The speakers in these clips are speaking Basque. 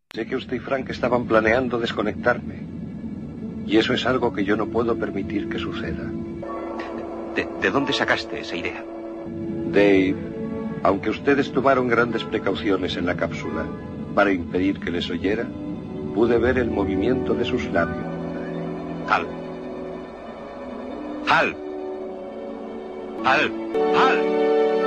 Sé que usted y Frank estaban planeando desconectarme. Y eso es algo que yo no puedo permitir que suceda. ¿De dónde sacaste esa idea? Dave, aunque ustedes tomaron grandes precauciones en la cápsula para impedir que les oyera, pude ver el movimiento de sus labios. Hal. Hal. Hal. Hal.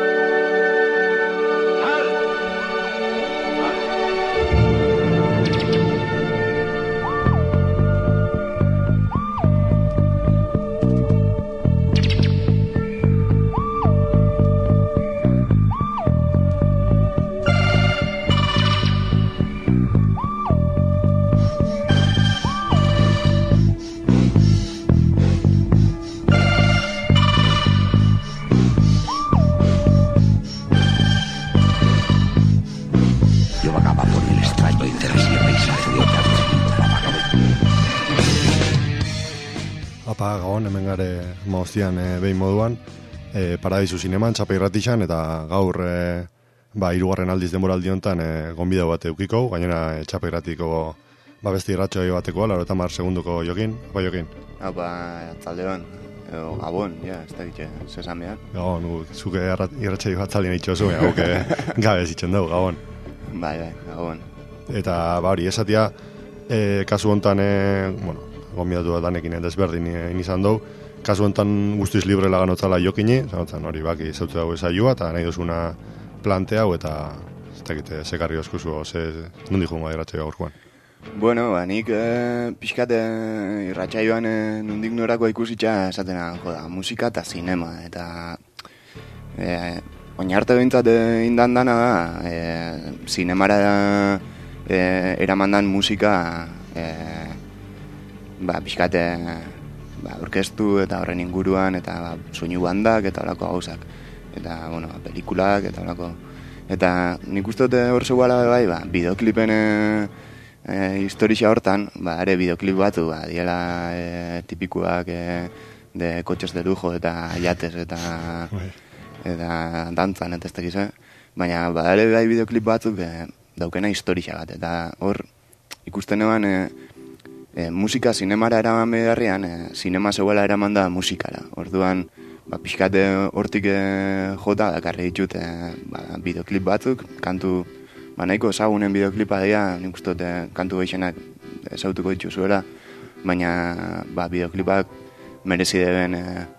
Gabon, hemen gare maoztian behin moduan, Paradisu Zineman, Txapa Irratixan, eta gaur hirugarren aldiz denboraldi honetan gonbidau bat eukiko, gainera Txapa Irratiko beste irratxoi bateko, 90 segunduko Jokin. Apa, Jokin? Apa, Atzaldeon, Gabon, ez da gitxe, zesan behar. Gabon, zuke irratxoi bat zalien itxozu, gauke gabe zitzen dugu, Gabon. Bai, Gabon. Eta, hori, esatia, kasu honetan, gonbidatu danekin desberdin izan dugu. Kasu honetan guztiz libre laganotzala Jokini, zanotzen hori baki zautu dago esaioa, eta nahi duzuna plantea hau, eta ez dakite, sekarri oskuzu, nondi jungo irratxai gaurkoan. Bueno, nik pixkat irratxaioan nondik norako ikusitza esatena, musika eta zinema, eta oinarte behintzat indan dana da, zinemara eramandan musika pixkat orkestu eta horren inguruan eta soinu bandak eta horako gauzak eta, pelikulak eta horako eta nik uste dute hor zegoela bideoklipen historia hortan, ere bideoklip batu diela tipikuak de kotxes de lujo eta jates eta dantzan eta ez tekiz, baina ere bideoklip batzuk daukena historia bat eta hor ikusten eban musika zinemara eraman beharrian, zinema zeuela eraman da musikara. Orduan, pixkate hortik jota dakarri ditut bideoklip batzuk, kantu, nahiko ezagunen bideoklipa dira, nik uste dut kantu gehienak ezautuko dituzuela, baina bideoklipak merezi deben,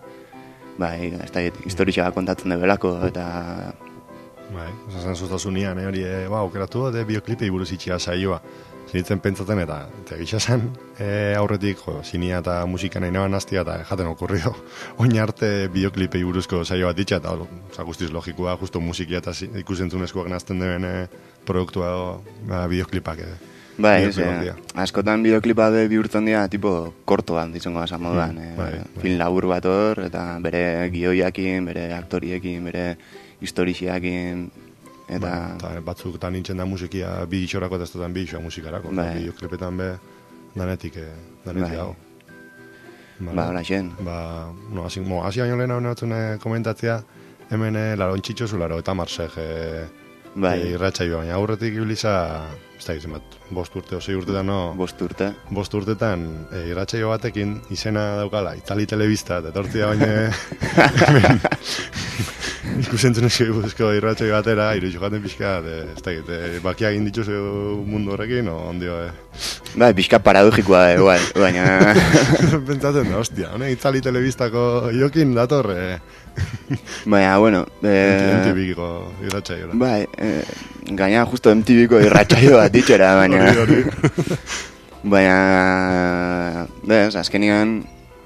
historia kontatzen debelako, eta... Zazen zuztasunian, hori, okeratu de bideoklipei buruz itxia saioa. Zinitzen pentsatzen eta gisa zen aurretik zinia eta musika nahi naban hastia eta jaten okurrio oin arte bideoklipei buruzko saio bat ditxa eta guztiz logikoa, justo musikia eta ikusentzunezkoak nazten den produktua bideoklipak. Askotan bideoklipa bihurtzen dira tipo kortoan ditzongo da moduan, film labur bat hor eta bere gioiakin, bere aktoriekin, bere historiakin. Eta batzuketan nintzen da musikia bi itxorako eta ez dutan bi itxoa musikarako. Bideoklipetan danetik dago. Hola, xen. Hasi baino lehena honetzen komentatzea, hemen laro ontxitxozu, laro eta marseg irratxaioa, baina aurretik ibiliza, ez da gizien bat, 5 urte o 6 urtetan, no? 5 urte. 5 urtetan irratxaio batekin izena daukala, Itali Telebista, eta etortzia baina ikusentzunezko ibuzko irratxoi batera, iruitxo jaten pixka, ez da gite, bakiak inditxuzu mundu horrekin, o ondio, pixka paradojikoa igual, baina... Pentsatzen da, hostia, Itzali Telebistako Jokin dator, baina, bueno... MTV-ko irratxaioa. Gaina justo MTV-ko irratxaioa ditxera, baina... Baina... azkenian...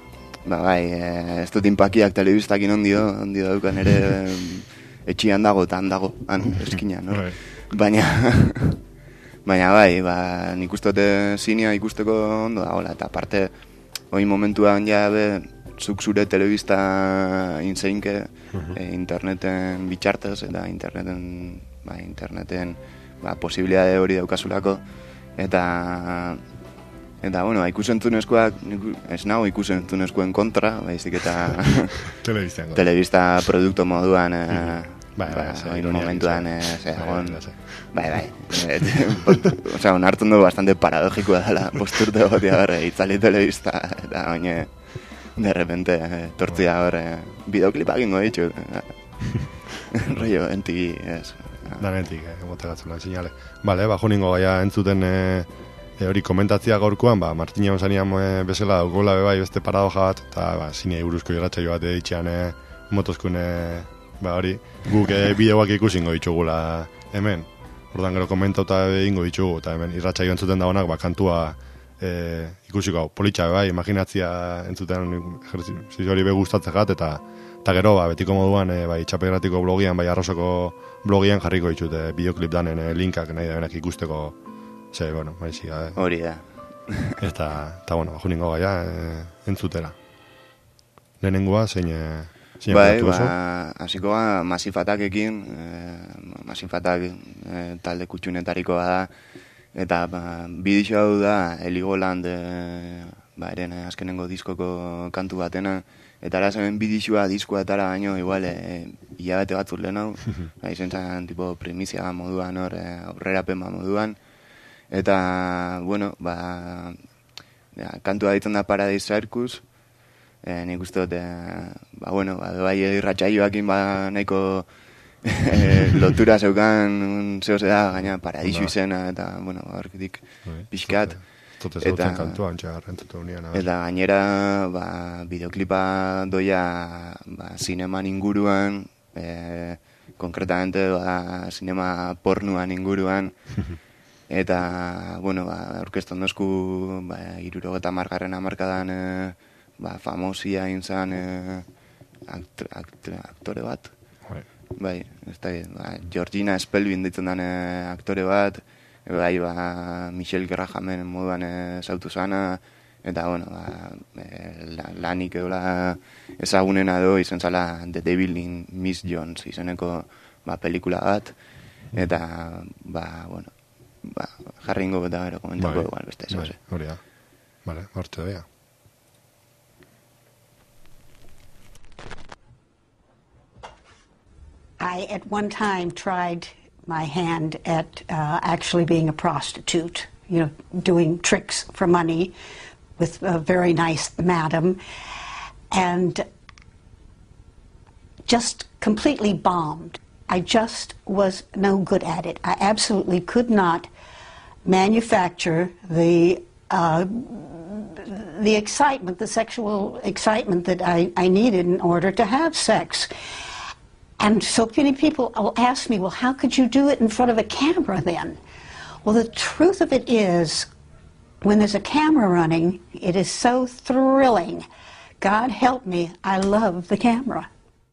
ez dut inpakiak telebistakin ondio daukan ere etxian dago eta handago, eskinan, no? Baina nik uste dute zinea ikusteko ondo dagoela, eta aparte, hori momentuan zuk zure telebista inzeinke interneten bitxartez, eta interneten posibilitate hori daukazulako, Eta, ikusentzunezkoak, ez nago ikusentzunezkoen kontra, baizik eta telebista produkto moduan momentuan, bai. Osea, onartzen du bastante paradogikoa dela posturte gotia horre, itzali telebista, eta baina de repente tortzia horre, bideoklipa egingo ditut. Rollo, NTV, ez. Danetik, motegatzen da, sinale. Bale, juningo gaia entzuten hori komentatzia gaurkoan, Martina Onsanian bezala daukola bebai beste paradoja bat, eta zine buruzko irratsaio bat editxean motoskun hori, guk bideoak ikusingo ditugula hemen. Ordan gero komentauta egingo ditugu, eta hemen irratsaio entzuten dagoenak, kantua ikusiko, politxa bai, imaginatzia entzuten ejerzizio hori gustatzen gat, eta gero, betiko moduan, Txapegratiko blogian, Arrosoko blogian jarriko ditut bideoklip danen linkak nahi da benak ikusteko, maizik, hori da. Eta, juningo gaia, entzutera. Lehenengoa, zein hasiko Masifatakekin, Masifatak talde kutxunetarikoa da, eta bidixo hau da Heligoland eren azkenengo diskoko kantu batena, eta ara zen bidixoa diskoa etara baino igual hilabete batzuk lehen hau, izen zen tipo primizia moduan hor, aurrerapen moduan, eta kantua ditzen da Paradise Circus. Nik uste dut, bai irratsaioakin nahiko lotura zeukan zehose da, gaina paradisu izena, eta, horretik pixkat. Eta gainera, bideoklipa doia zineman inguruan, konkretamente zinema pornuan inguruan, eta, orkeston dozku 70. hamarkadan famosia inzan aktore bat. Bai, Georgina Spelvin ditzen den aktore bat, bai, Michelle Grahamen moduan zautu zana, eta, lanik edola ezagunena do, izen zala The Devil in Miss Jones izeneko pelikula bat, eta, jarri ingo eta gero komentako igual beste ez. Hori da. Bale, hortze da. I, at one time, tried my hand at actually being a prostitute, doing tricks for money with a very nice madam, and just completely bombed. I just was no good at it. I absolutely could not manufacture the excitement, the sexual excitement that I needed in order to have sex. And so many people will ask me, well, how could you do it in front of a camera then? Well, the truth of it is, when there's a camera running, it is so thrilling. God help me, I love the camera.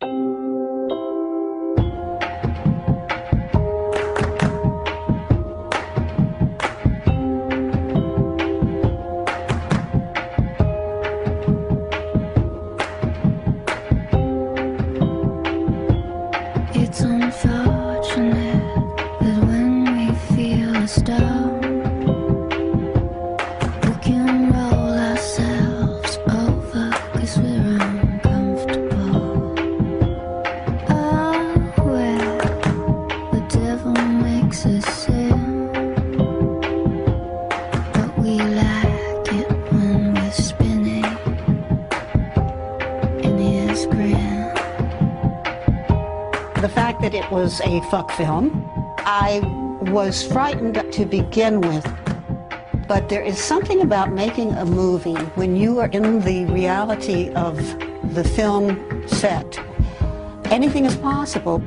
It was a fuck film. I was frightened to begin with, but there is something about making a movie when you are in the reality of the film set. Anything is possible.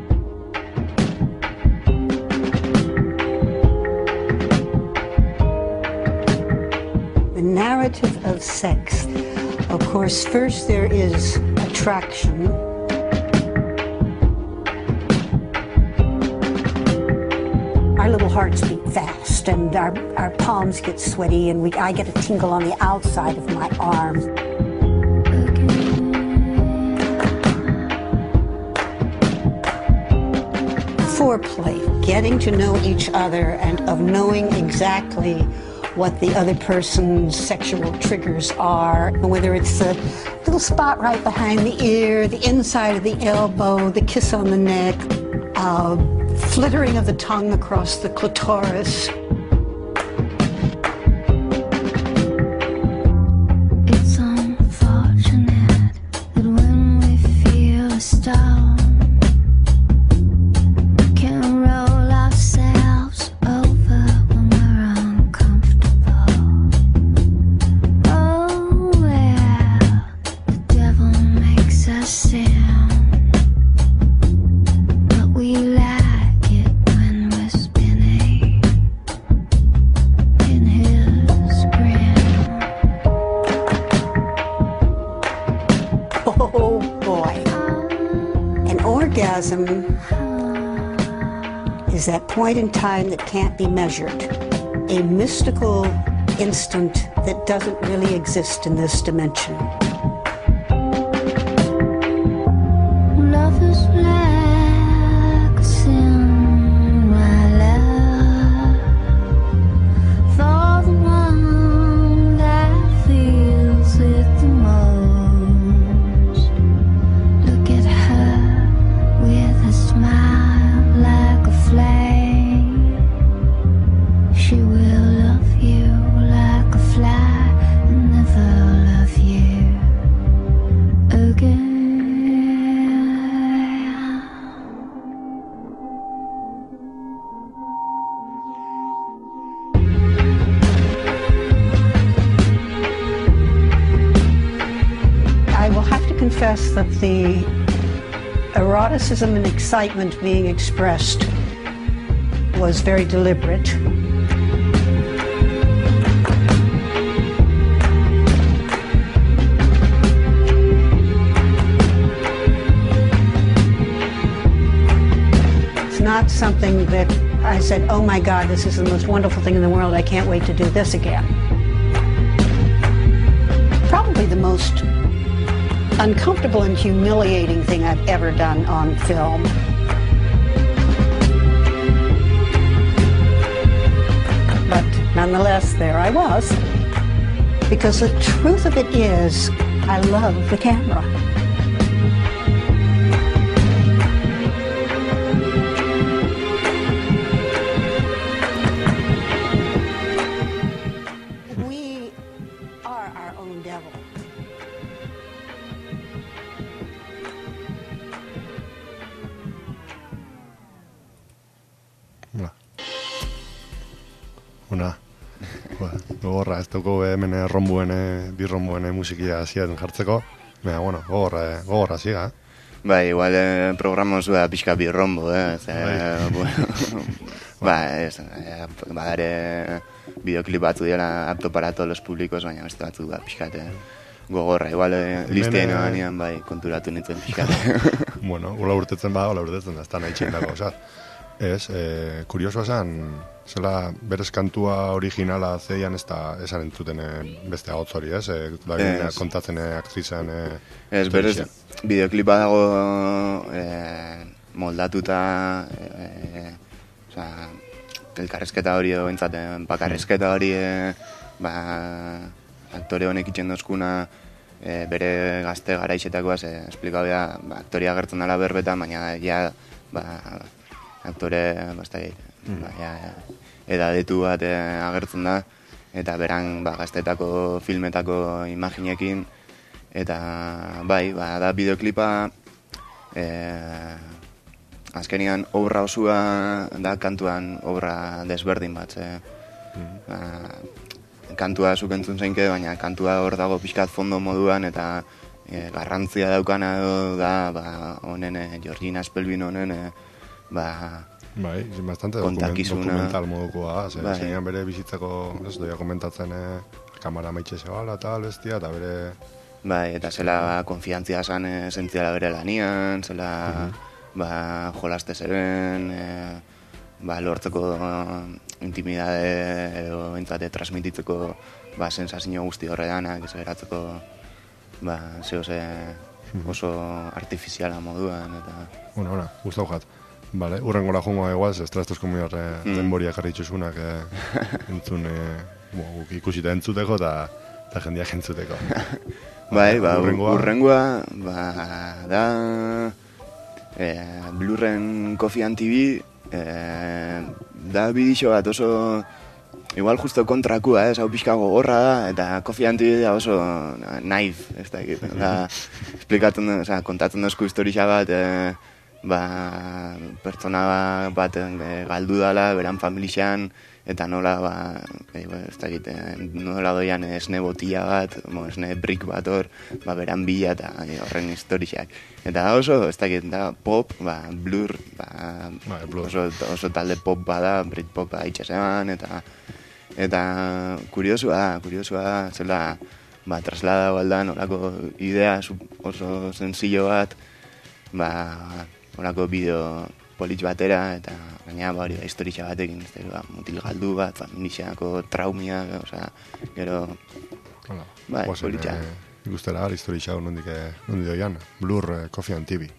The narrative of sex. Of course, first there is attraction. Our little hearts beat fast, and our palms get sweaty, and I get a tingle on the outside of my arms. Foreplay, getting to know each other, and of knowing exactly what the other person's sexual triggers are, whether it's the little spot right behind the ear, the inside of the elbow, the kiss on the neck, flittering of the tongue across the clitoris. It's unfortunate that when we feel a storm, we can roll ourselves over when we're uncomfortable. Oh, well, the devil makes us sin, but we like it when we're spinning in his grin. Oh boy. An orgasm is that point in time that can't be measured, a mystical instant that doesn't really exist in this dimension. Love is like a sin, my love, for the one that feels it the most. Look at her with a smile like a flame. She will love you like a fly and never love you again. I will have to confess that the eroticism and excitement being expressed was very deliberate. It's not something that I said, oh my God, this is the most wonderful thing in the world, I can't wait to do this again. Probably the most uncomfortable and humiliating thing I've ever done on film. But nonetheless, there I was. Because the truth of it is, I love the camera. We are our own devil. Una, gogorra, ez dugu hemen bi rombuen musikia ziren jartzeko. Baina, bueno, gogorra ziga, Bai, igual programa zua pixka bi rombo, bueno, ere bideoklip batzu dira apto para todos los públicos, baina beste batzu pixkat gogorra, igual listien eganean, bai, konturatu nintzen pixkat. Bueno, ula urtetzen da, ez da nahi txindako, osat. Ez, kuriosoa zen, zela berez kantua originala zeian ez da esan entzuten beste agotz hori, ez? Kontatzen aktrizan... Ez, berez, bideoklipa dago moldatuta, elkarrezketa hori entzaten, bakarrezketa hori, aktore honek itxen dozkuna, bere gazte garaixetakoaz, esplikabea, aktoria agertzen dela berbetan, baina ja, aktore, edadetu bat agertzen da, eta beran gaztetako filmetako imaginekin, eta bai, da bideoklipa, azkenian obra osua da kantuan obra desberdin bat, kantua zuk entzun zeinke, baina kantua hor dago pixkat fondo moduan, eta garrantzia daukana da, honen, Georgina Spelvin honen, bai, bastante dokumental modukoa, zeinan bere bizitzako, doia komentatzen kamara maitxe zebala eta albestia, eta bere... Bai, eta zela konfiantzia zan esentziala bere lanian, zela jolaste zeren, lortzeko intimidade edo entzate transmititzeko sensazio guzti horredanak, ez geratzeko zehose oso artifiziala moduan, eta... Bueno, guztau jat. Vale, urrengora jongoa eguaz, estrastuzko mior denboria jarritxuzunak entzun guk ikusita entzuteko eta jendeak entzuteko. Bai, Hurrengoa? Da Blurren Coffee and TV, da bidixo bat oso igual justo kontrakua, hau pixka gogorra da, eta Coffee and TV da oso naif, ez da, esplikatzen, kontatzen dozku historia bat, pertsona bat galdu dala, beran familixan, eta nola, ez da egite, nola doian esne botila bat, esne brick bat hor, beran bila eta horren historiak. Eta oso, ez da egite, da pop, Blur, oso talde pop bada, Britpop itxasean, eta kuriosua da, zela, traslada baldan, orako idea oso sencillo bat, orako bideo politx batera, eta gaina hori da historia batekin, mutil galdu bat, familiako traumia, gero, politxa. Ikustera gara historia hau nondik doian, Blur Coffee and TV.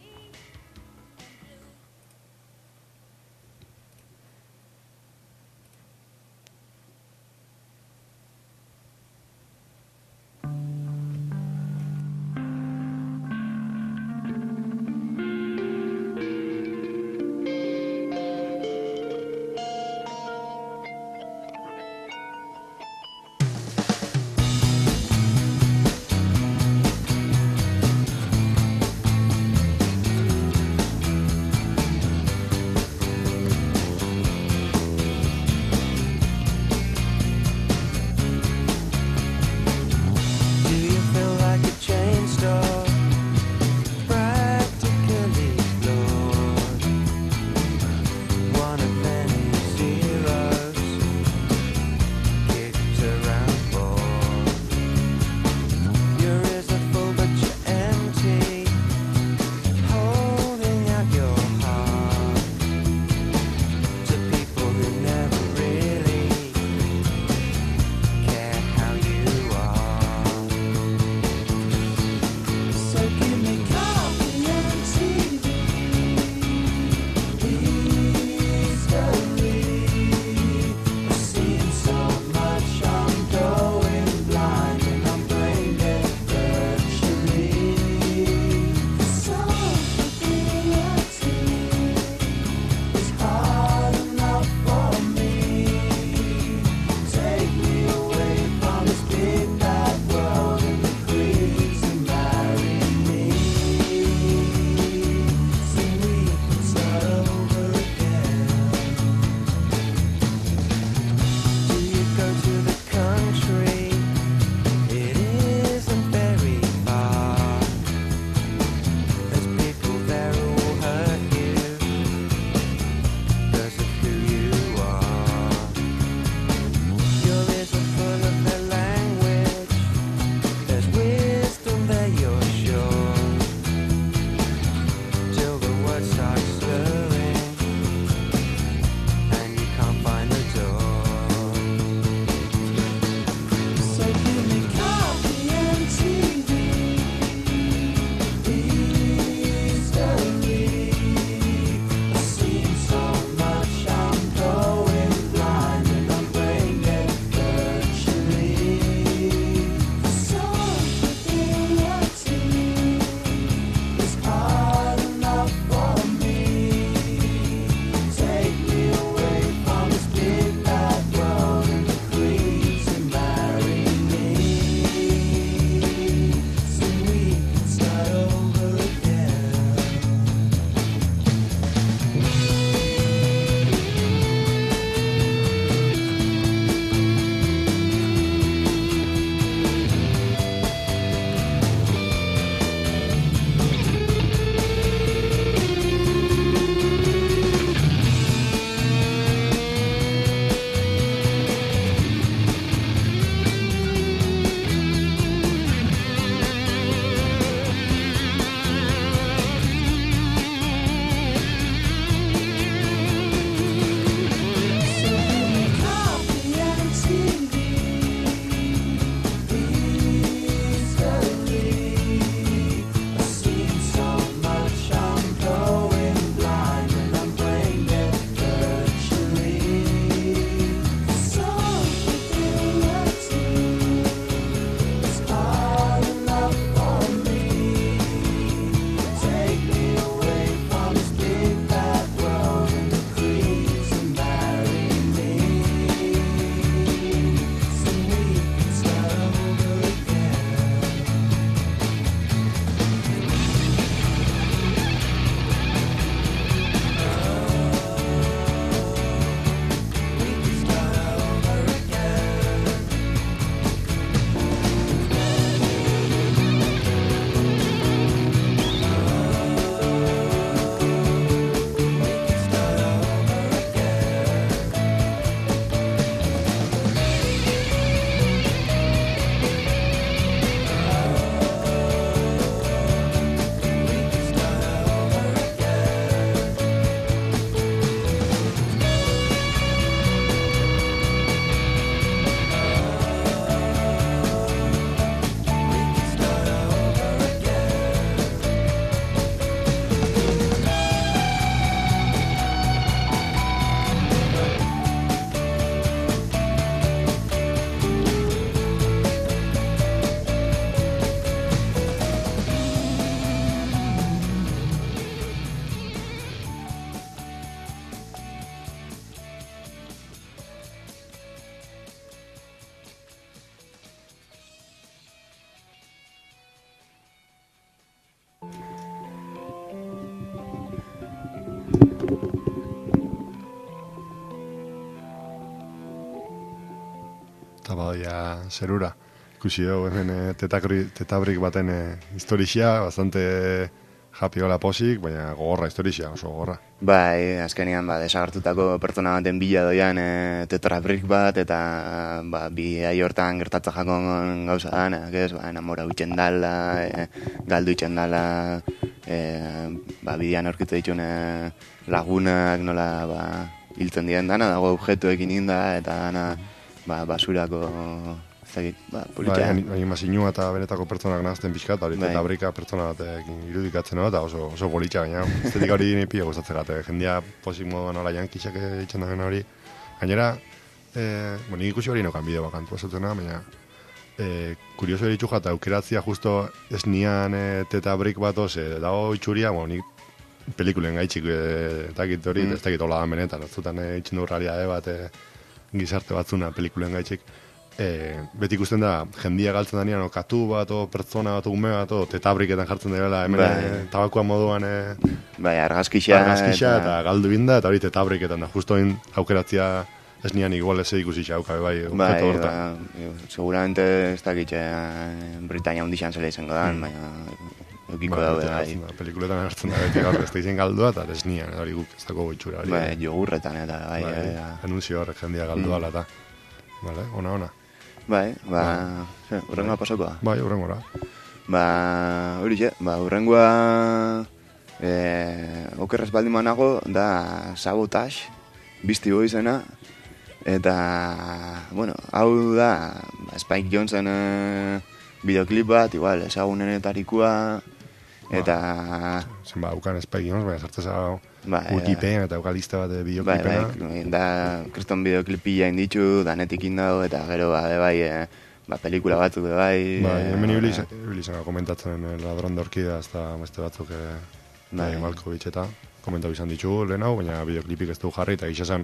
Eta badoia zerura. Ikusi dugu hemen tetabrik baten historia, bastante japiola posik, baina gogorra historia, oso gogorra. Bai, azkenean desagertutako pertsona baten bila doian tetrabrik bat, eta bi ai hortan gertatza jakon gauza dana, enamora huitzen dala, galdu huitzen dala, bidean aurkitu ditune lagunak nola hiltzen diren dana, dago objektuekin inda, eta dana basurako politxea. Animazioa eta benetako pertsonak nahazten pixkat, hori tetrabrika pertsona batekin irudikatzen eta oso politxa, baina estetika hori nahi pila gustatzen gate, jendia posik moduan nola jankixak itxen dagoen hori. Gainera, nik ikusi hori nokan bideo bakantu azutena, baina kurioso eritxu jata, aukeratzia justo esnian tetabrik bat oze, dago itxuria, nik pelikulen gaitxik etakit hori, ez dakit hola dan benetan, azutan itxen du realidade bat gizarte batzuna pelikulen gaitxik. Beti ikusten da, jendia galtzen danean, katu bat, pertsona bat, ume bat, tetabriketan jartzen dela, hemen tabakoa moduan argazkixa eta galdu binda, eta hori tetabriketan da, justo aukeratzia ez nian igual ez ikusi xauka, objeto horta. Seguramente ez dakitxe Britania hundixan zela izango da, baina eukiko daude. Pelikuletan hartzen da, beti gaur ez da izan galdua, eta ez nian, hori guk ez dago goitxura. Jogurretan eta anunzio horrek jendia galdua ala eta. Vale, ona. Urrengoa pasakoa? Bai, urrengora. Urrengoa okerrez baldin manago da Sabotage, bizti izena, eta, hau da Spike Jonzen videoklip bat, igual, ezagunenetarikoa, eta... Zenba, haukan Spike Jonz, baina sartzeza Wikipedia eta eukalista bat bideoklipena. Da, kriston bideoklipia inditzu, danetik indago, eta gero, pelikula batzuk, hemen ibilizan komentatzen Ladron de Orquídeas eta beste batzuk Malkovich eta komentatu izan ditu lehen hau, baina bideoklipik ez du jarri, eta gixasan,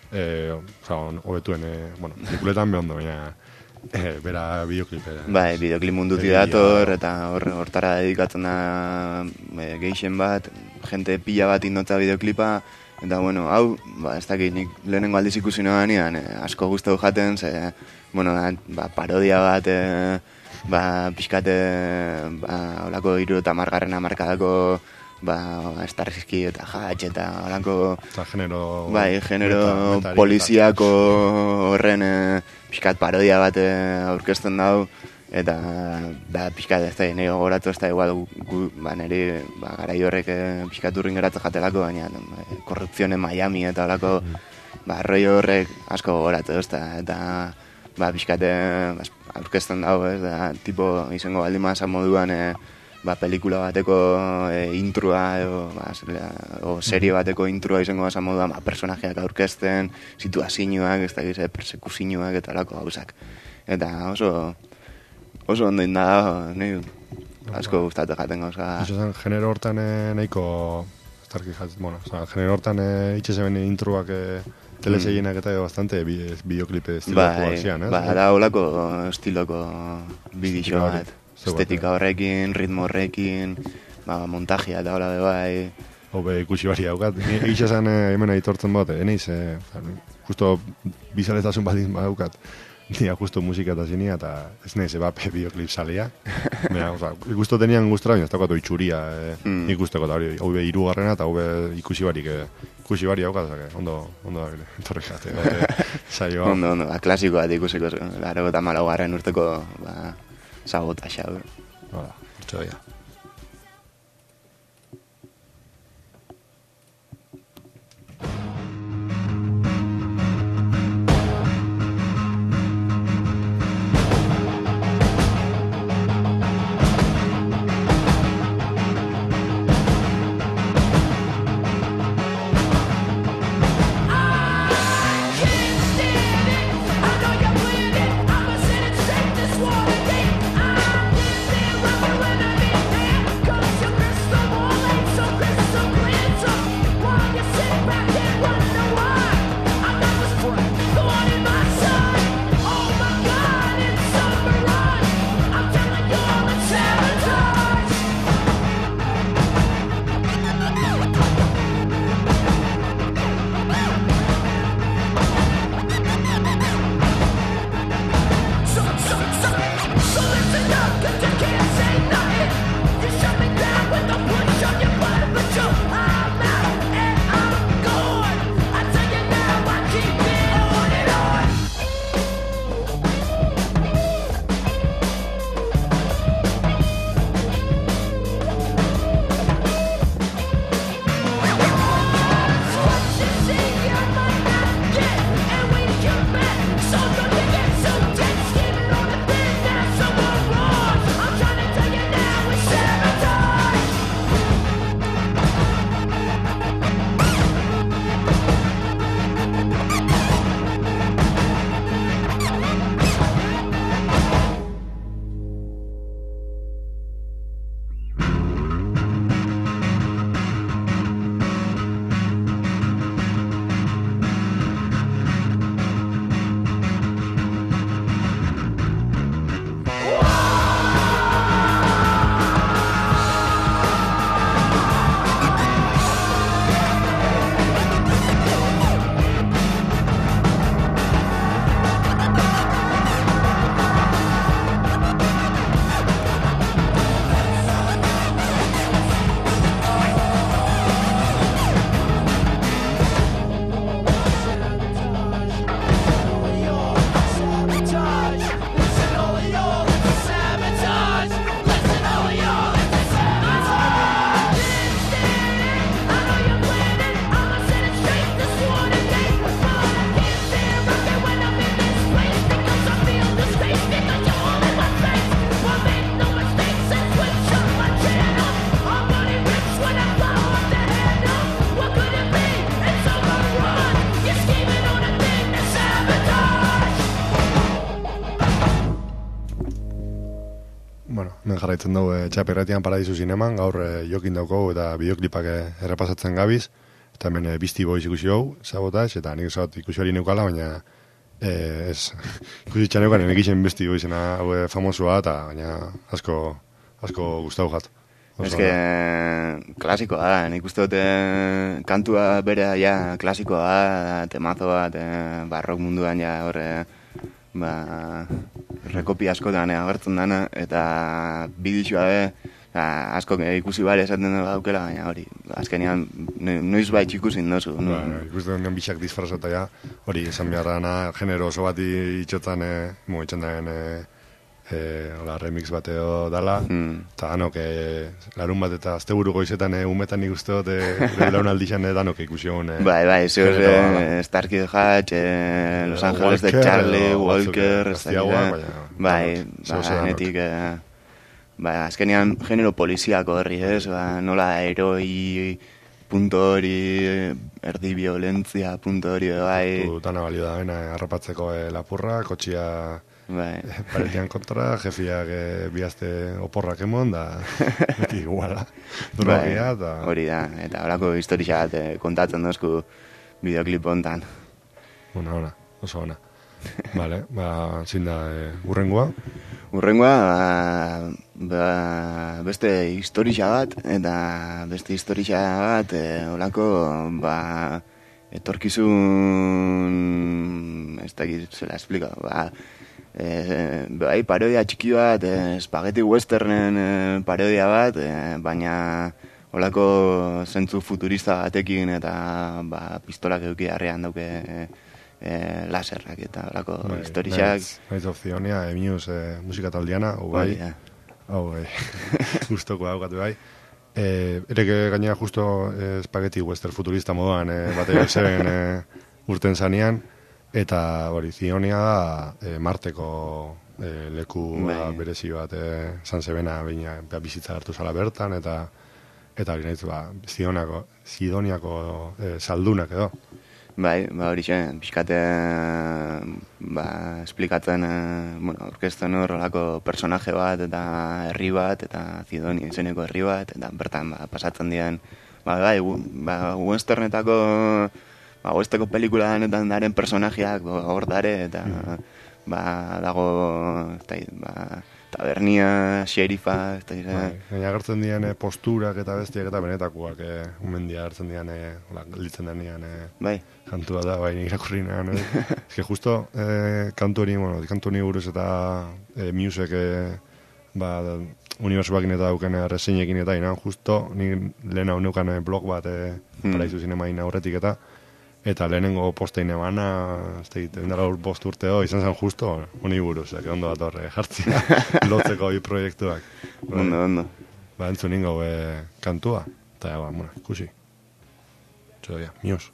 hobetuen, pelikuletan behondo, baina bera bideoklip. Bideoklip munduti dator, eta hortara dedikatzen da geixen bat, jente pila bat indotza bideoklipa, eta hau, ez dakit, nik lehenengo aldiz ikusi noanean, asko guztau jaten, ze, parodia bat, pixkate, holako 70 hamarkadako, Starsky eta Hatch eta holako... genero poliziako horren pixkat parodia bat aurkezten dau, eta pixkat ez da, nire goratu ez da igual nire garai horrek pixkat urrin geratzen jatelako, baina korrupzioen Miami eta holako roi horrek asko goratu ez da, eta pixkat aurkezten dau, tipo izango baldin mazan moduan pelikula bateko introa o serie bateko introa izango basa moduan personajeak aurkezten, situazioak, ez da persekuzioak eta alako gauzak. Eta oso ondo inda, asko gustatu jaten gauza. Izan, genero hortan nahiko, genero hortan itxesen introak teleseienak eta bastante bideoklipe estiloko zian, ez? Da holako estiloko bidixo bat. Estetika horrekin, ritmo horrekin, montajia eta hola bai. Hobe ikusi bari haukat. Egiz esan hemen aitortzen bat, eneiz, justo bizaletasun baldin haukat. Nia justo musika eta zinia, eta ez nahiz bideoklip salia. Ikusto tenian guztra, baina ez daukatu itxuria ikusteko, eta hori hirugarrena eta hori ikusi bari haukat, ondo da bile, torri jate, saioa. Ondo, klasiko bat ikusiko, 84. urteko, Sabotage, Hola, hortxe daia. I'm a sinner, take this water, I'm bueno, hemen jarraitzen dugu Txaperretian Paradisu Zineman, gaur jokin dauko eta bideoklipak errepasatzen gabiz, eta hemen Beastie Boys ikusi hau, Sabotage, eta nik esat ikusi hori neukala, baina ez, ikusi txaneukan emekixen Beastie Boysena famosua, eta baina asko gustau jat. Ez que klasikoa da, nik uste dute kantua bere ja klasikoa da, temazo bat, rock munduan ja horre, rekopi askotan agertzen dana, eta bidixua asko ikusi bare esaten dut daukela, baina hori, azkenean noiz baitz ikusi indozu. Ikusten duen bitxak disfrazata ja, hori, esan beharrana, genero oso bat itxotan, itxan daen, remix bateo dala, eta danok larun bat eta asteburu goizetan umetan nik uste dut belaunaldixan danok ikusi hon. Bai, zehoz Starkey the Hatch, Los Angeles de Charlie, Walker, bai, netik, azkenean genero poliziako herri ez, nola heroi punto hori, erdi violentzia punto hori, bai. Dana balio da, harrapatzeko lapurra, kotxia paretian kontra, jefiak bihazte oporrak emon, da beti iguala, drogia, eta... Hori da, eta horako historia bat kontatzen dozku bideoklip hontan. Ona, oso ona. Vale, zin da, urrengoa? Urrengoa, beste historia bat, eta beste historia bat, horako, etorkizun, ez da zela explika, bai, parodia txiki bat, spaghetti westernen parodia bat, baina holako zentzu futurista batekin eta pistolak eduki harrean dauke laserrak eta holako historiak. Naiz opzionia, Muse musika taldiana, bai, guztoko daukatu bai. Ereke gainera justo spaghetti western futurista moduan bateo zeben urten zanean, eta hori, Zionia da Marteko leku berezi bat zan zebena bizitza hartu zala bertan, eta hori nahiz, Zidoniako saldunak edo. Bai, hori zen, pixkate esplikatzen orkesten horrelako personaje bat eta herri bat, eta Zidonia izeneko herri bat, eta bertan pasatzen diren, westernetako oesteko pelikula denetan daren personajeak hor dare, eta dago tabernia, xerifa, Gaina agertzen dian posturak eta bestiak eta benetakoak umendia agertzen dian litzen denean kantua da, irakurrinean. Ez que justo kantu hori buruz eta Musek unibersuakin eta dauken reseñekin eta inan justo ni lehen hau neukan blog bat Paradisu Zinemain aurretik eta lehenengo postein emana, indara bost urteo, izan zen justo, honi buruz, ondo bat horre jartzea, lotzeko bi proiektuak. Ondo. Entzun ningo kantua, eta ikusi. Txodia, Muse.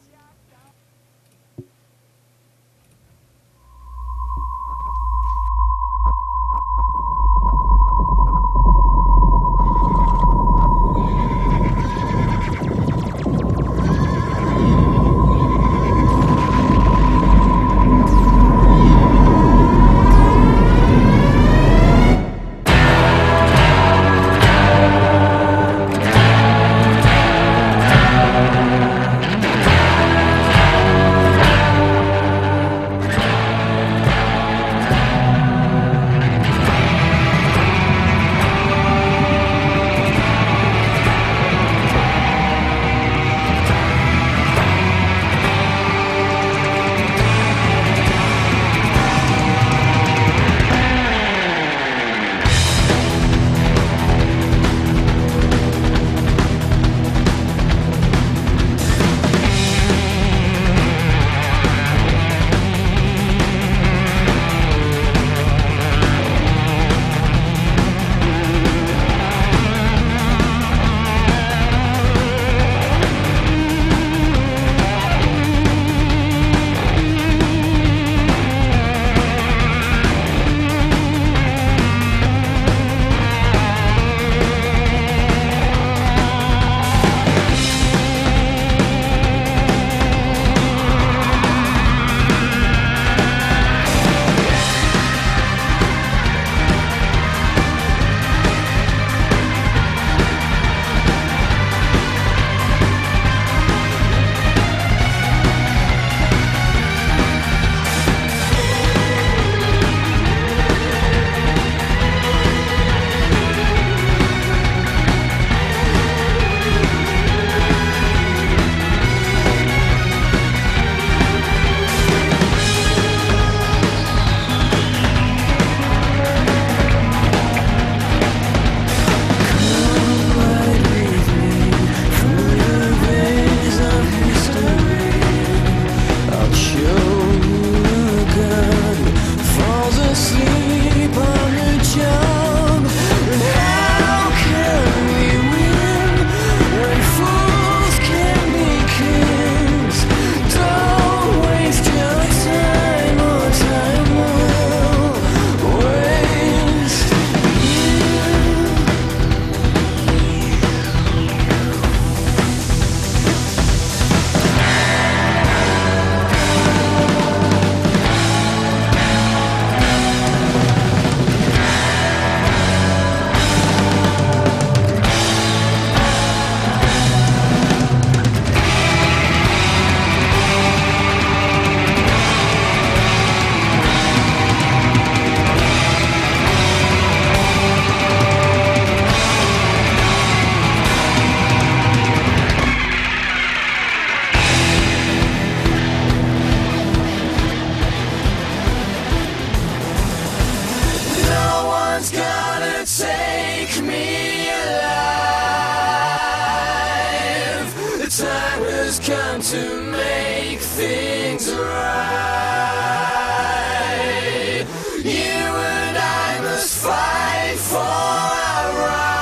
You and I must fight for our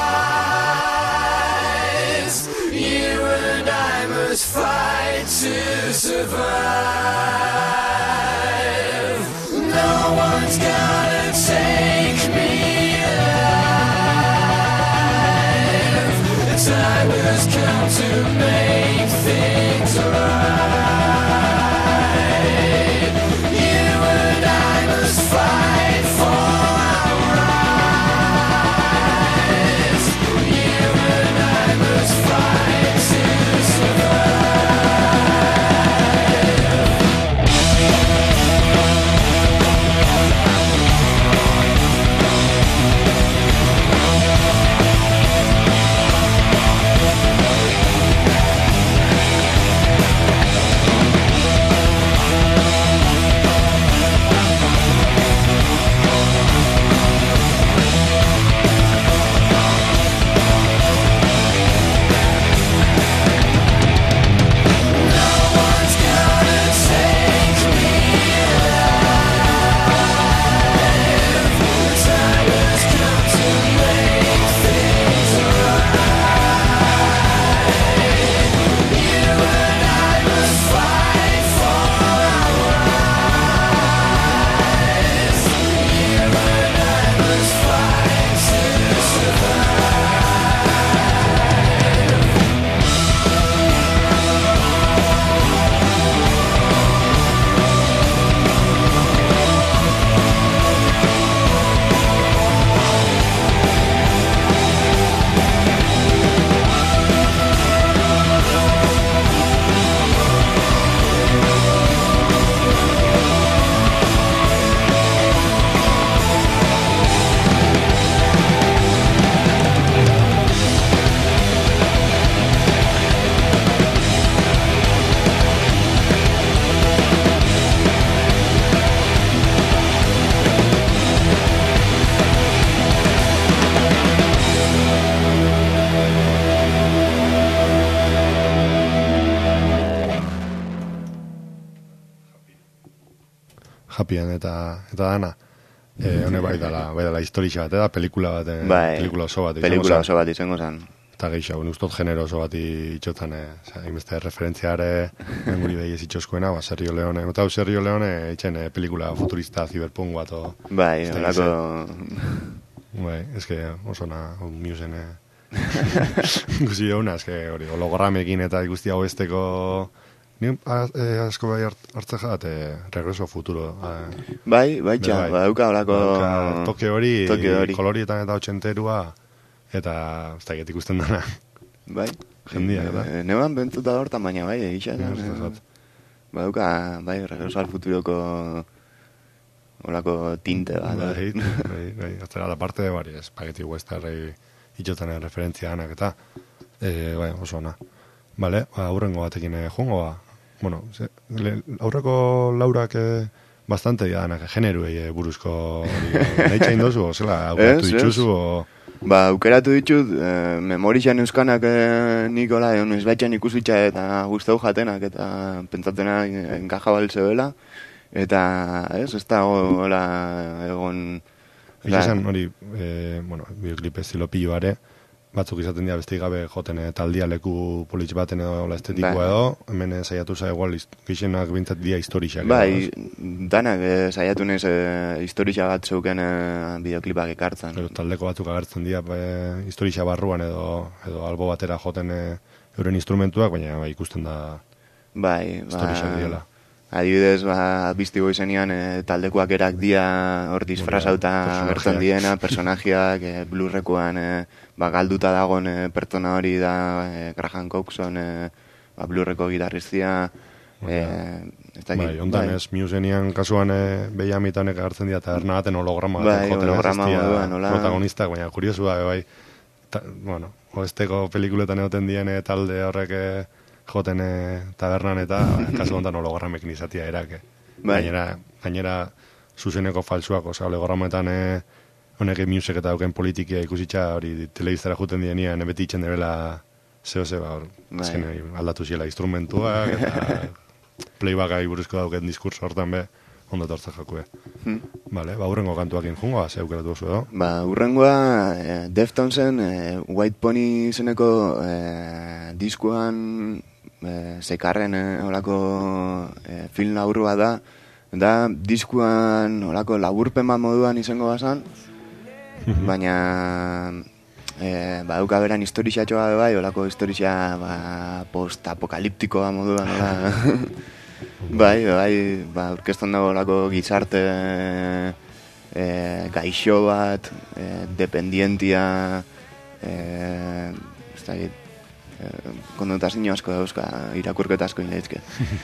rights. You and I must fight to survive. No one's gonna take me alive. The time has come to make things right. You and I must fight for our rights. You and I must fight to survive. Happyen eta dana. Hone bai dela historia bat, pelikula bat, pelikula oso bat. Pelikula oso bat izango zen. Eta gehiago, ustot genero oso bat itxotan, inbeste referentziare, guri behi ez itxoskuena, Sergio Leone. Eta Sergio Leone itxen pelikula futurista, ziberpunk bat. Bai, holako... Bai, eske oso na, musen, guzi dauna, eske hori, hologramekin eta ikusti hau esteko... Ni asko bai hartze jat, Regreso Futuro. Bai, badauka holako... Toke hori, kolorietan eta otxenterua, eta ez da ikusten dana. Bai. Jendia, eta? Neuan bentzuta hortan baina bai, egitxan. Badauka, bai, Regreso al Futuroko holako tinte bat. Bai, aztera da parte de bari, Spaghetti Western itxotan referentzia anak eta, bai, oso ona. Bale, aurrengo batekin joango ba. Bueno, aurreko laurak bastante dianak, generuei buruzko nahi txain dozu, o zela, aukeratu ditzuzu, o... Ba, aukeratu ditut, memorixan euskanak Nikola, ez baitxan ikusitxa eta guztau jatenak, eta pentsatzena enkaja baltzebela, eta ez da hola egon... Ixesan hori, bioclip estilo pilloare, batzuk izaten dira beste gabe joten taldia leku politx baten edo la estetikoa edo, hemen saiatu za igual gixenak bintzat dira historixak. Bai, danak saiatu nez historixa bat zeuken bideoklipak ekartzen. Taldeko batzuk agertzen dira historixa barruan edo albo batera joten euren instrumentuak, baina ikusten da historixak direla. Adibidez, biztigo izenean taldekoak erak dia hor disfrazauta gertzen diena, personajiak, blurrekoan galduta dagoen pertsona hori da Graham Coxon, blurreko gitarristia. Bai, ondan ez, Musenean kasuan behiamitanek agertzen dira, eta ernabaten holograma protagonistak, baina kuriosua, bai, bueno, oesteko pelikuletan egoten dien talde horrek joten tabernan eta kasu ondan hologramekin izatia erak. Gainera zuzeneko falsuak, oza, hologrametan honek musik eta dauken politikia ikusitza hori telebiztara juten dienean beti itxen debela zehose, aldatu ziela instrumentuak eta playbackai buruzko dauken diskurso hortan be, ondo tortza jakue. Vale, ba, urrengo kantuakin jungoa, ze aukeratu oso edo? Ba, urrengoa Deftonsen White Pony izeneko diskuan zekarren olako film labur bat da diskuan olako laburpen bat moduan izango bazan, baina dauka beran historixatxoa bai, olako historixa post-apokaliptikoa moduan, ola. bai, orkestan dago olako gizarte gaixo bat, dependientia, ez da, kondotazio asko dauzka, irakurketa asko inleizke.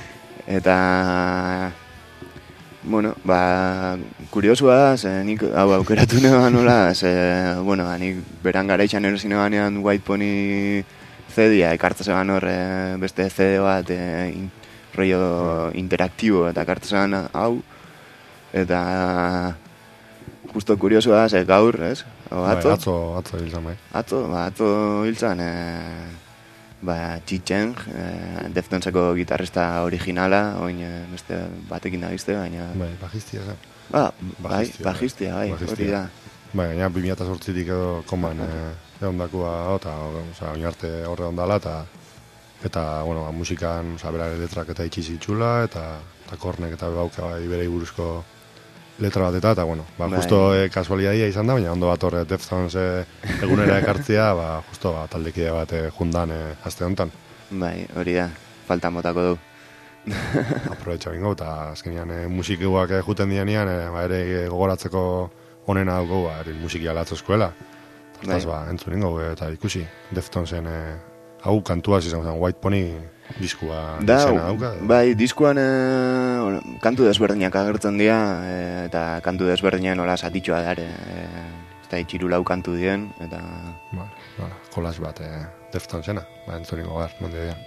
Eta, bueno, kuriosua da, nik hau aukeratu neban nola, nik beran garaitxan erosin ebanean White Pony CD-a, ekartzean hor beste CD bat, rollo interaktibo, eta ekartzean hau, eta justo kuriosua da, gaur, ez? Atzo hiltzan, bai. Atzo hiltzan, Chi-Cheng, Deftonseko gitarrista originala, oin beste batekin da bizte, baina... Bai, bajistia, zen. Bajistia, hori da. Bai, gaina 2008-tik edo konban eondakua, oin arte horre ondala, eta, bueno, musikan, berare letrak eta itxizitxula, eta kornek eta bauka bere buruzko letra bat eta, bueno, justo kasualidadia izan da, baina ondo bat horre Deftons egunera ekartzea, justo taldekide bat jundan aste honetan. Bai, hori da, falta motako du. Aprobetxa bingo, eta azkenean musikiguak juten dianean, ere gogoratzeko onena dugu, musiki alatzo eskuela. Hortaz, entzun ingo, eta ikusi, Deftonsen hau kantuaz izan zen, White Pony diskua izena dauka? Bai, diskuan kantu desberdinak agertzen dira, eta kantu desberdinak nola satitxoa dare, eta itxirulau kantu dien, eta... Kolas bat Deftonsena, entzun ingo gar, nonde dira.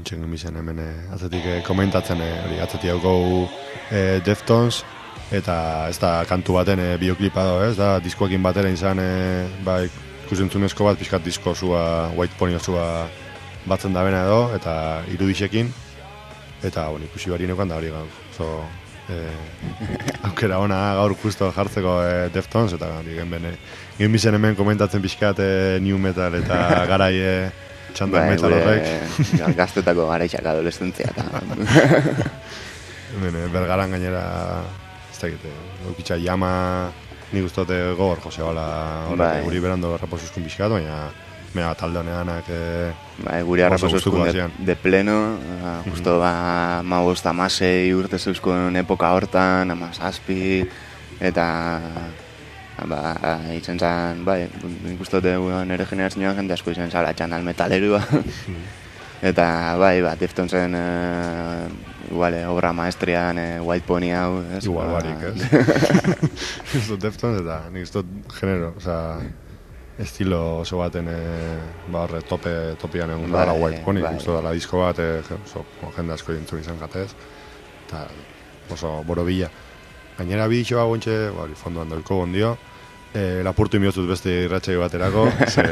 ontsen gemizen hemen atzetik komentatzen, hori atzetik hau Deftones, eta ez da kantu baten bioklipa da, ez da diskoekin batera izan, ikusentzunezko bat, pixkat disko zua, White Pony zua batzen da bena edo, eta irudisekin, eta ikusi bari neukan da hori gaur, aukera ona gaur justo jartzeko Deftones, eta genbizen hemen komentatzen pixkat new metal eta garai txandak metal horrek. Gaztetako garaitxak adolescentzia. Bergaran gainera, ez da egite, eukitza Yama, nik ustote gogor, Jose Bala, horrek guri berando raposuzkun pixkat, baina talde honeanak guri arraposuzkun de pleno, justo 15-16 urte zeuzkun epoka hortan, 17, eta itzen zan, nik ustote nire generazioan jende asko izen zala txandal metalerua. Eta Deftonesen igual obra maestrian White Pony hau, ez? Igual barik, ez? Ez dut Deftones eta nik ez dut genero, estilo oso baten horre topian egun dara White Pony, ez dut dala disko bat, jende asko dintzun izan jatez, eta oso borobila. Gainera biditxo hau ontxe, fondoan dolko gondio, lapurtu imiozut beste irratxai baterako,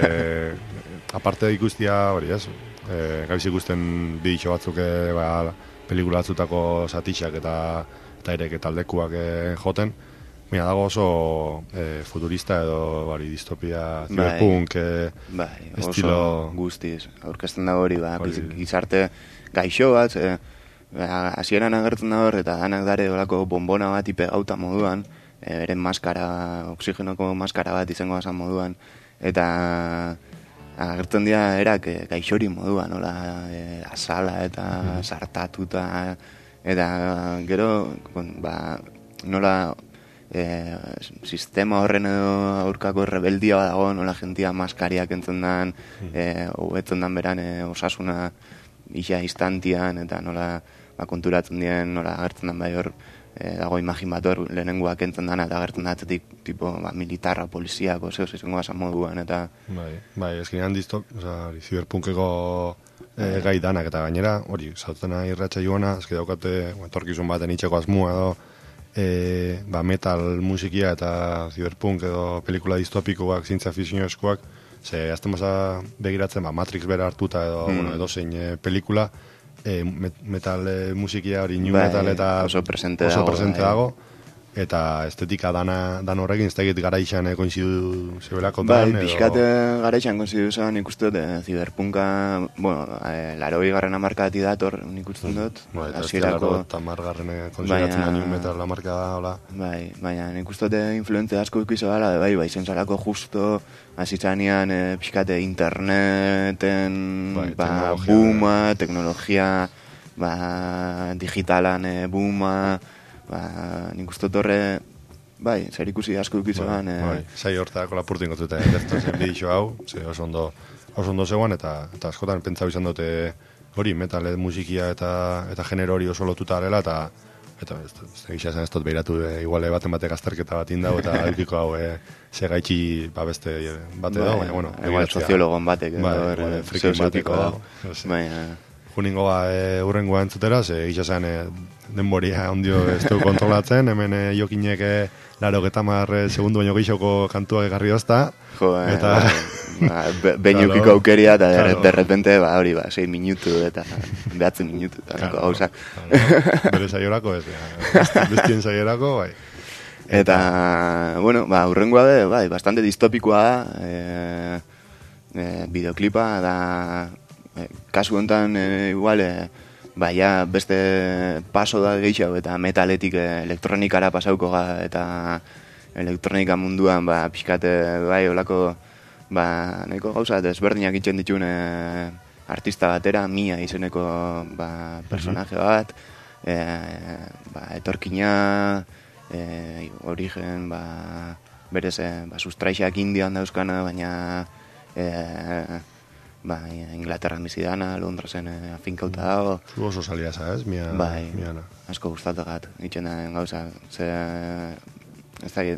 aparte ikustia, hori ez, gabiz ikusten biditxo batzuk pelikula batzutako satixak eta erek taldekuak joten, baina dago oso futurista edo distopia, cyberpunk, estilo... Oso guztiz, aurkezten dago hori, gizarte gaixo bat, hasieran agertzen da hor, eta danak dare olako bombona bat ipe gauta moduan, beren maskara, oxigenoko maskara bat izango bazan moduan, eta agertzen dira erak gaixori moduan, azala eta sartatuta, eta gero, nola sistema horren aurkako rebeldia dago, nola jentia maskariak entzen dan, hobetzen dan beran osasuna isa instantian, eta nola konturatzen dien, nola agertzen dan bai hor, dago imagin bat hor lehenengoak entzen dana, eta agertzen da atzetik tipo militarra, poliziako, zehoz izango basan moduan, eta... Bai, eskinean ziberpunkeko gai danak, eta gainera, hori, zautena irratxa joana, eski daukate, etorkizun baten itxeko asmua edo, metal musikia eta ziberpunk edo pelikula distopikoak, zientzia fikzioeskoak, ze azten baza begiratzen, Matrix bera hartuta edo, edo zein pelikula, metal musikia hori new metal eta oso presente dago, eta estetika dan horrekin, ez da egit gara izan koinzidu zebelako dan. Pixkat gara izan koinzidu zen ikustu dut, ziberpunka, laroi garren amarkadati dator, nik usten dut. Eta ez dira eta margarren konsideratzen da new metal amarkada, hola. Baina nik uste dut influentzia asko ikizo dala, izen zarako justo, azitzanean pixkate interneten, booma, teknologia, digitalan booma, nik uste torre, zer ikusi asko dukizoan. Zai hortako lapurtin gotzute, Deftonesen bidixo hau, oso ondo zegoan, eta askotan pentsau izan dute hori, metal musikia eta genero hori oso lotuta arela, eta ez dut behiratu iguale baten batek azterketa bat indau, eta eukiko hau segaitxi beste bat edo, baina, bueno, igual soziologon batek, frikin bateko, juningoa urrengoa entzutera, ze gitxasen denboria ondio ez du kontrolatzen, hemen jokinek 80 segundu baino gehiago kantuak egarri ozta. Eta behinukiko aukeria, eta derrepente, hori, 6 minutu, eta 9 minutu, eta nako gauzak. Bere saiorako ez, bestien saiorako, bai. Eta, bueno, urrengoa be, bastante distopikoa da, videoklipa, da, kasu honetan, igual, beste paso da gehiago, eta metaletik elektronikara pasauko eta elektronika munduan, pixkate, olako, nahiko gauza, desberdinak itxen ditun artista batera, Mia izeneko personaje bat, etorkina, origen, berez, sustraixak Indian dauzkana, baina Inglaterran bizidana, Londresen afinkauta dago. Zu oso salia ez, Miana? Asko gustatugat, itxen da gauza. Ez da,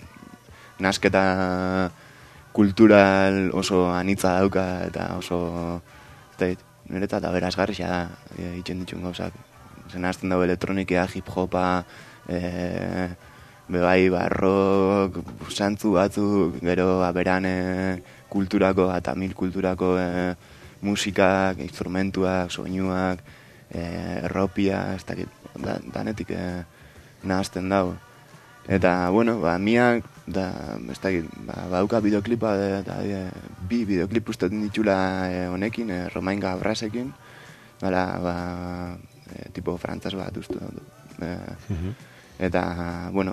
nasketa kultural oso anitza dauka, eta oso, niretzat aberasgarria da egiten dituen gauzak. Zen hasten dago elektronikia, hip-hopa, bebai, rock, santzu batzuk, gero beran kulturako, tamil kulturako musikak, instrumentuak, soinuak, erropia, ez dakit, danetik nahazten dago. Eta, bueno, miak, ez dakit, bauka bideoklipa, bi bideoklip uste ditula honekin, Romain Gabrasekin, tipo frantzaz bat uste dut. Eta, bueno,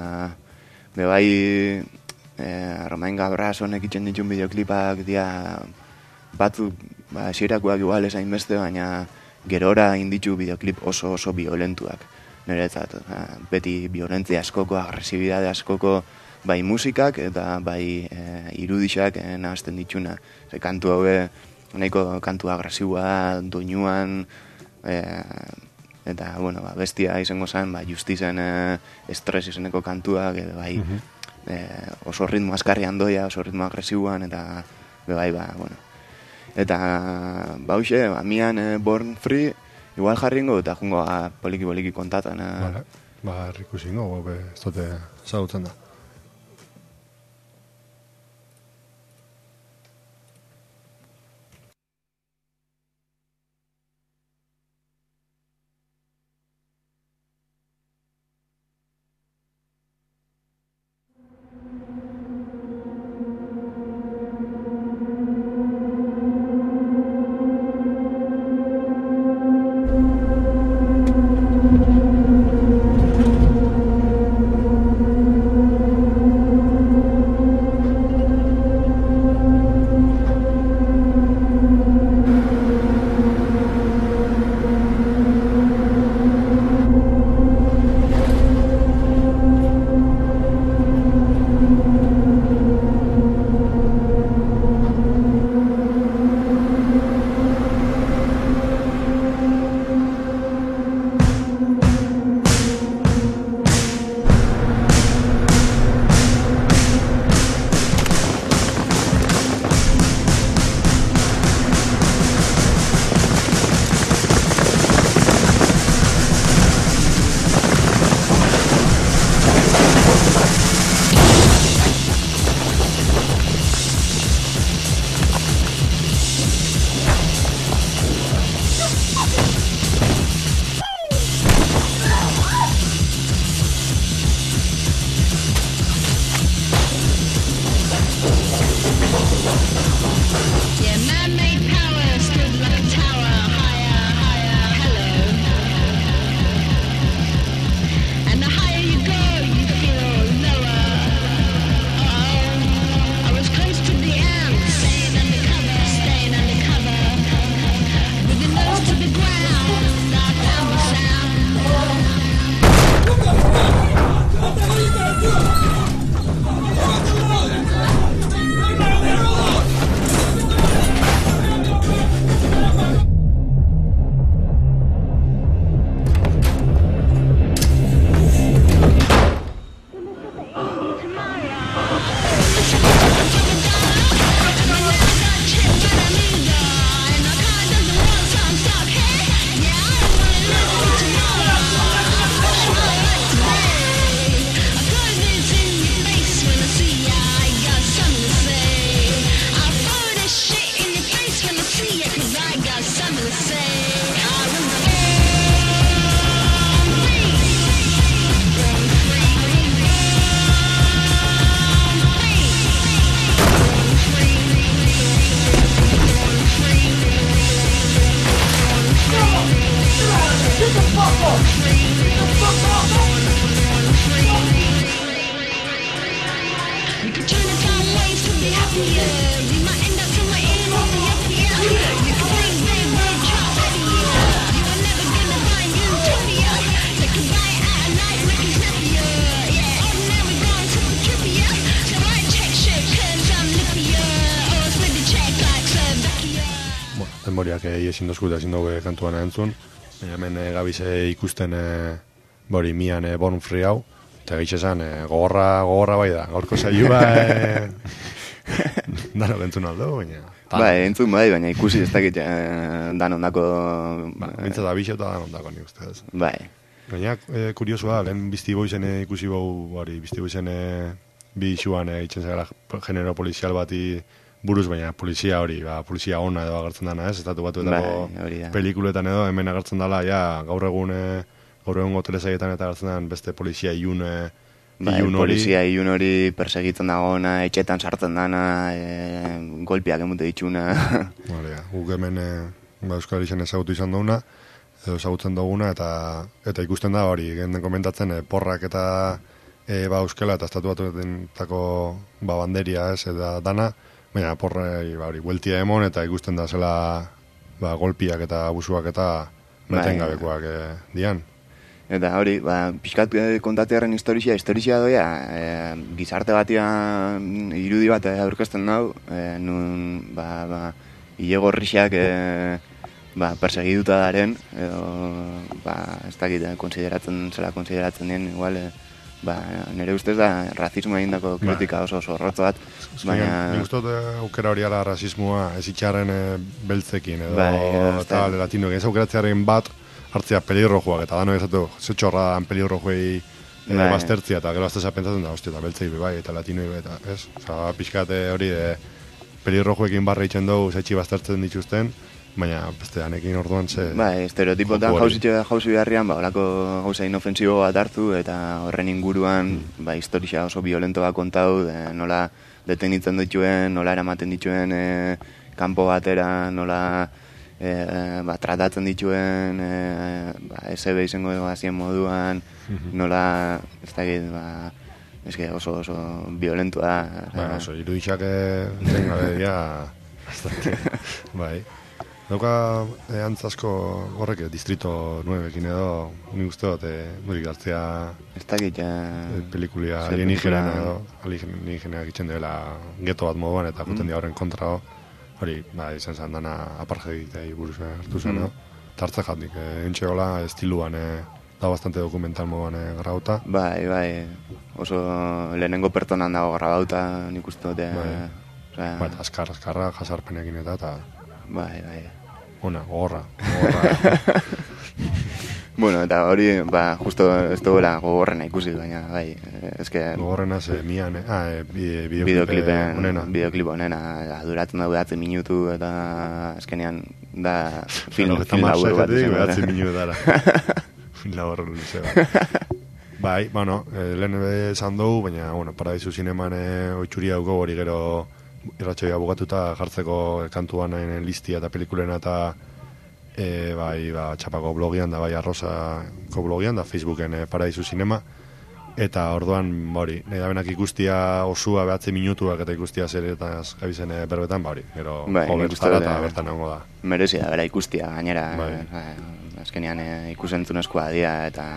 bebai Romain Gabras honek itzen ditun bideoklipak dia batzuk, esirakoak igual esain beste, baina gerora inditu bideoklip oso violentuak. Niretzat, beti violentzia askoko, agresibidade askoko, bai musikak eta bai irudixak nahazten dituna. Kantu haue, nahiko kantu agresiboa, doinuan, eta, bueno, bestia izango zen, justizen estres izeneko kantuak, bai, oso ritmo askarrian doia, oso ritmo agresiboan, eta, bai, bueno. Eta, bauxe, mian Born Free, igual jarringo, eta jungo poliki kontatan. Vale, rikusingo, ez dute zautzen da. Denboriak ezin dozku eta ezin dugu kantuan entzun. Hemen gabize ikusten bori mian Born Free hau. Eta gaitxe esan, gogorra bai da. Gaurko saioa Danok entzun aldo, baina... Bai, entzun baina ikusi ez dakit dan ondako... Bintzat abixo eta dan ondako nik uste ez. Bai. Baina, kuriosua, lehen Beastie Boysen ikusi bau, Beastie Boysen bi isuan itzen zagara genero polizial bati buruz, baina polizia hori, polizia ona edo agertzen dana ez, estatu batuetako pelikuletan edo, hemen agertzen dala, gaur egun telesaietan eta agertzen dan beste polizia ilun polizia ilun hori persegitzen dagona, etxetan sartzen dana, golpiak emute ditxuna. Guk hemen Euskal Herrian ezagutu izan duguna, edo ezagutzen duguna, eta ikusten da hori, genden komentatzen, porrak eta euskela eta estatu batuetako banderia ez, eta dana, baina porra hori, bueltia emon, eta ikusten da zela golpiak eta abusuak eta betengabekoak dian. Eta hori, pixkat kontatearen historia doia, gizarte batian irudi bat aurkezten dau, nun, hile gorrixak persegituta daren, edo, ez dakit, konsideratzen dien, igual, nire ustez da razismoa egindako kritika oso zorrotz bat, baina... Nik uste aukera hori ala rasismoa ez itxarren beltzekin, edo eta latinoek, ez aukeratzearen bat, hartzea pelirrojuak, eta dano ezatu, zetxorra dan pelirrojuei baztertzia, eta gero azteza pentsatzen da, hostia, eta beltzei bai, eta latinoi bai, eta ez? Osa, pixkate hori pelirrojuekin barra itxen dugu, zetxi baztertzen dituzten, baina beste anekin orduan ze... Estereotipotan jauzi beharrian, olako gauza inofensibo bat hartu, eta horren inguruan, historia oso violentoa kontau, nola detenitzen dituen, nola eramaten dituen kanpo batera, nola... tratatzen dituen SB izango gazien moduan, nola, ez dakit, eske oso violentua. Oso, irudixak gabe dira, bai. Dauka antzasko horrek distrito 9ekin edo, nik uste dut, murik hartzea... Ez dakit, pelikulia alienígenak itzen dela geto bat moduan eta juten dira horren kontrao. Hori, izan zen dana apartheidei buruz hartu zen, tartze jatik, entxegola estiluan, da bastante dokumental moduan grabauta. Bai, oso lehenengo pertonan dago grabauta, nik uste dute. Bai, askarra, jasarpenekin eta... Bai. Ona, gogorra. Bueno, eta hori, justo ez duela gogorrena ikusi, baina, bai, eske... Gogorrena ze mian, bideoklipe onena, duratzen da 9 minutu, eta eskenean da film labur bat. 9 minutu dara. Film labur luze bat. Bai, bueno, lehen esan dugu, baina, Paradisu Zineman oitxuria dugu hori gero irratxoia bugatuta jartzeko kantuan listia eta pelikulena eta txapako blogian da, arrosako blogian da, Facebooken Paradisu Zinema, eta orduan, nahi da benak ikustia osua 9 minutuak eta ikustia zeretaz gabizen berbetan, gero bertan egongo da. Merezi da, bera ikustia, gainera, azkenean ikusentzunezkoa dia, eta...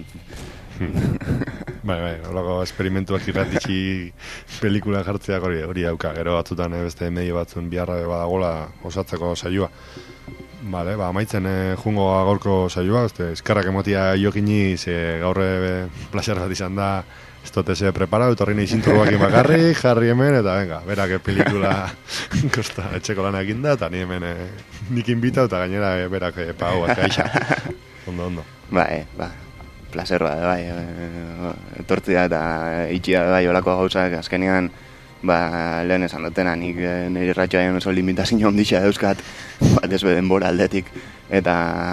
Horako esperimentuak irratitxi pelikula jartzeak hori dauka, gero batzutan beste medio batzun biharra badagola osatzeko saioa. Amaitzen jungo gaurko saioa, eskarrak emotia jokini, ze gaur placer bat izan da, ez dut eze preparau, etorri nahi zinturuakin bakarri, jarri hemen, eta venga, berak pelikula kosta etxeko lanak inda, eta ni hemen nik inbita, eta gainera berak pago bat gaixa. Ondo. Placer bat, etortzia eta itxia olako gauzak, azkenean, lehen esan dutena, nik nire ratxoa oso limitazio ondixea euskat, ez denbora aldetik, eta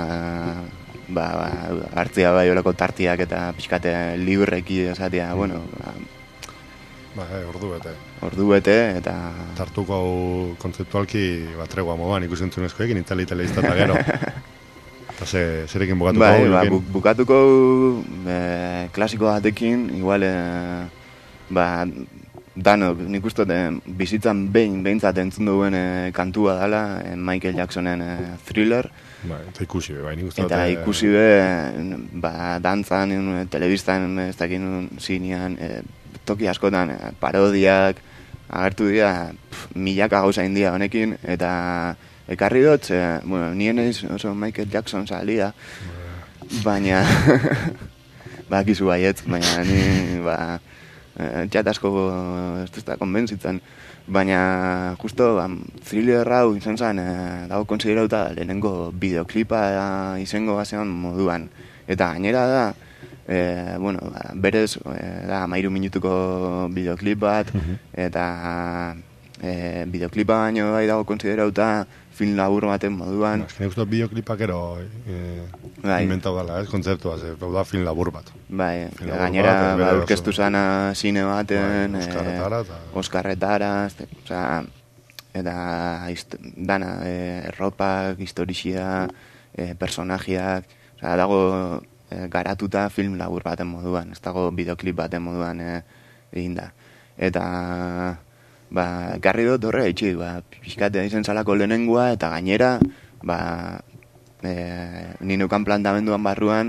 hartzia olako tartiak eta pixkate libreki esatia, ordu bete, eta... Tartuko hau kontzeptualki tregua moduan ikusentzunezkoekin, itali iztata gero. Eta zerekin bukatuko? Bukatuko klasiko batekin, igual, danok, nik uste bizitzan behintzat entzun duen kantua dela, Michael Jacksonen Thriller. Eta ikusi be, nik uste. Eta ikusi be, dantzan, telebistan, ez dakin zinean, toki askotan, parodiak, agertu dira, milaka gauza india honekin, eta... Ekarri dut, nien ez oso Michael Jackson salia, baina, bakizu baiet, baina ni, txat asko ez da konbentzitzen, baina justo thriller hau izan zen dago konsiderauta lehenengo bideoklipa izango bazean moduan. Eta gainera da, berez da 13 minutuko bideoklip bat, eta bideoklipa baino bai dago konsiderauta film labur baten moduan. Azkenean guztu bideoklipak ero inventau dela, kontzeptua, hau da film labur bat. Bai, gainera aurkeztu zana zine baten, Oskarretara, eta dana, erropak, historizia, personajiak, dago garatuta film labur baten moduan, ez dago bideoklip baten moduan egin da. Eta garri dut horre itxik, pixkatea izan zalako lehenengoa, eta gainera, ninukan plantamenduan barruan,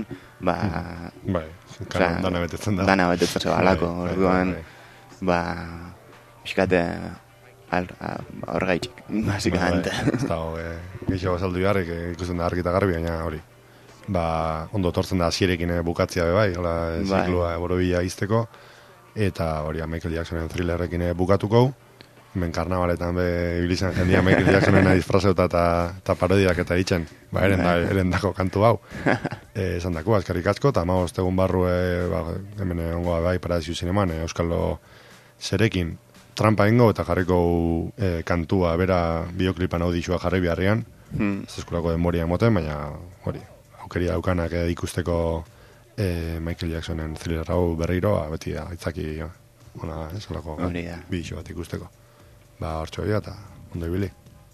dana betetzen da. Dana betetzen zebalako, orduan, pixkate horregaitxik, basikamente. Ez dago, gehiago bazaldu jarrik, ikusten da argi eta garbi, baina hori. Ondo tortzen da hasierekin bukatzea bai, ziklua borobila izteko, eta hori Michael Jacksonen thrillerrekin bukatuko, hemen karnabaletan ibilizan jendia Michael Jacksonen disfrazeuta eta parodiak eta ditzen, erendako kantu hau. Esan dako, azkarrik asko, eta egun barru hemen ongoa bai Paradisio Zineman, Euskalo zerekin trampa ingo eta jarriko kantua bera bioklipan audizua jarri beharrian, ez eskurako denboria emoten, baina hori, aukeria daukanak ikusteko Michael Jacksonen thriller hau berriro, beti da, itzaki ona, esolako bidixo bat ikusteko. Hortxo egia eta ondo ibili.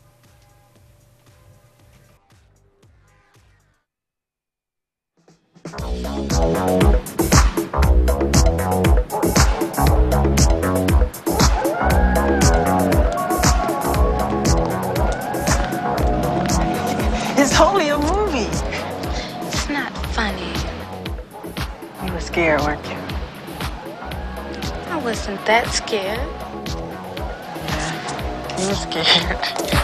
It's only a movie. It's not funny. You were scared, weren't you? I wasn't that scared. You were scared.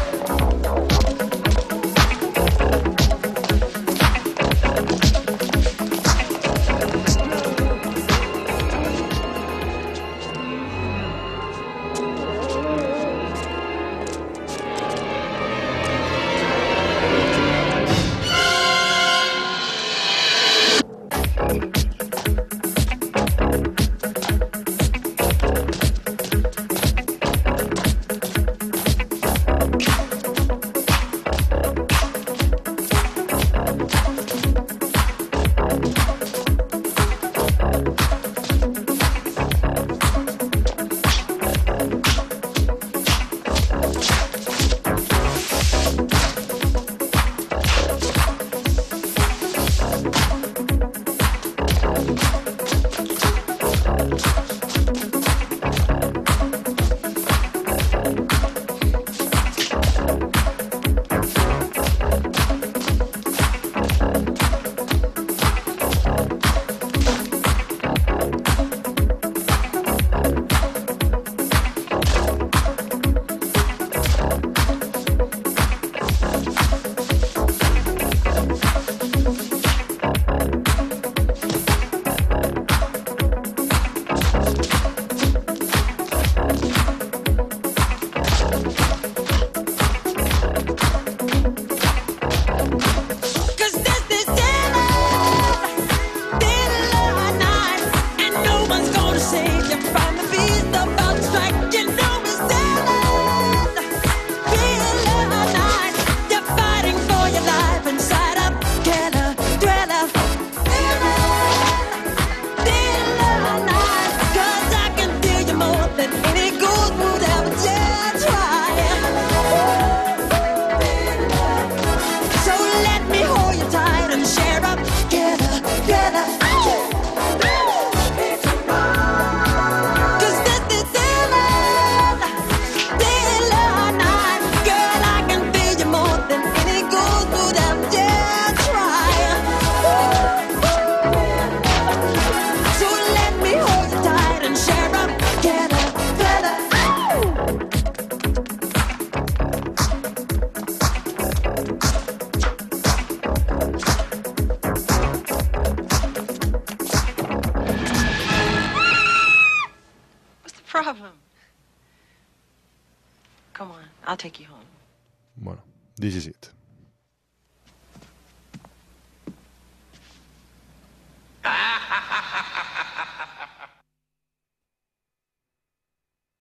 problem. Come on, I'll take you home. Bueno, this is it.